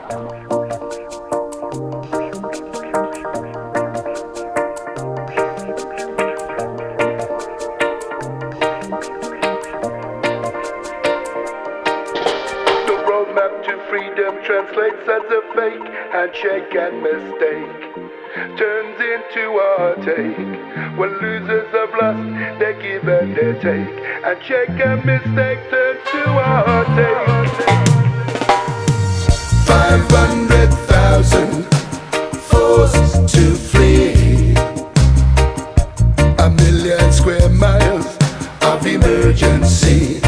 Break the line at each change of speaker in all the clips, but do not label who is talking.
Roadmap to freedom translates as a fake handshake and mistake turns into a heartache. When losers have lost, they give and they take. Handshake and mistake turns to a heartache.
500,000 forced to flee. 1,000,000 square miles of emergency.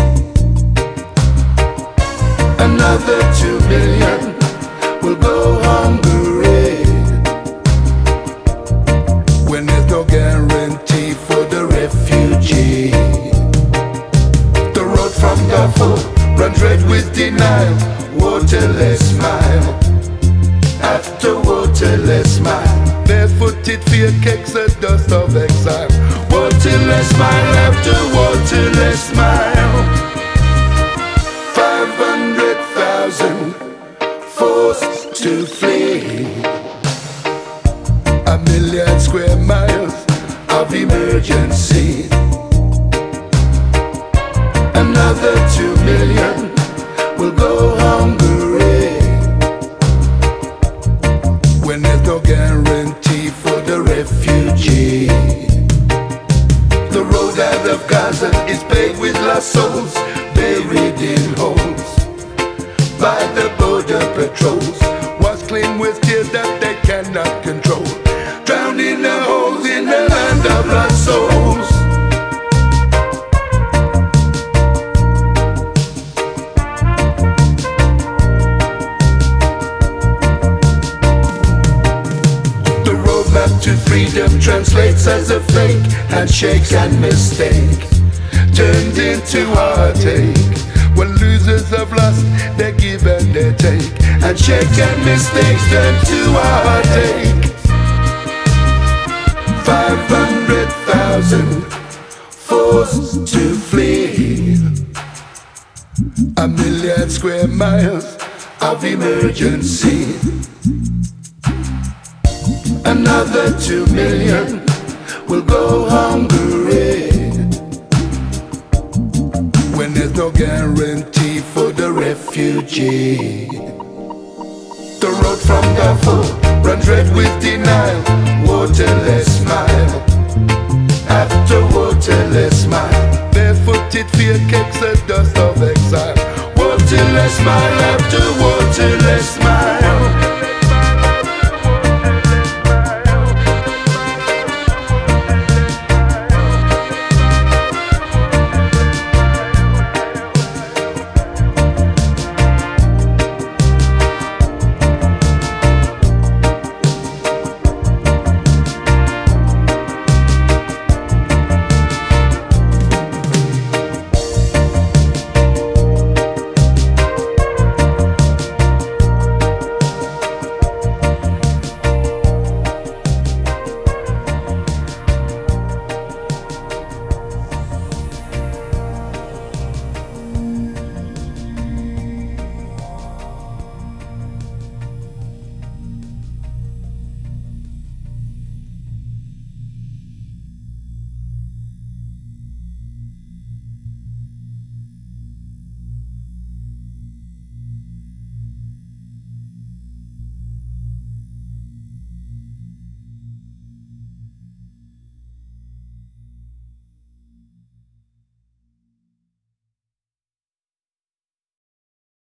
Another 2 million will go hungry when there's no guarantee for the refugee. The road from Darfur runs red with denial. Waterless mile after waterless mile.
Barefooted fear cakes the dust of exile.
Waterless mile after waterless mile. 500,000 forced to flee. 1,000,000 square miles of emergency. Another 2 million will go hungry when there's no guarantee for the refugee. The road out of Gaza is paved with lost souls, buried in holes by the border patrols,
Washed clean with tears that they cannot control.
drowned in the holes in the land of lost souls. The roadmap to freedom translates as a fake handshake and mistake turned into heartache.
When losers have lost, they give and they take.
Handshake and mistakes turn to heartache. 500,000 forced to flee.
1,000,000 square miles
of emergency. Another 2 million will go hungry when there's no guarantee for the refugee. The road from Darfur runs red with denial. Waterless mile after waterless mile.
Barefooted fear cakes the dust of exile.
Waterless mile after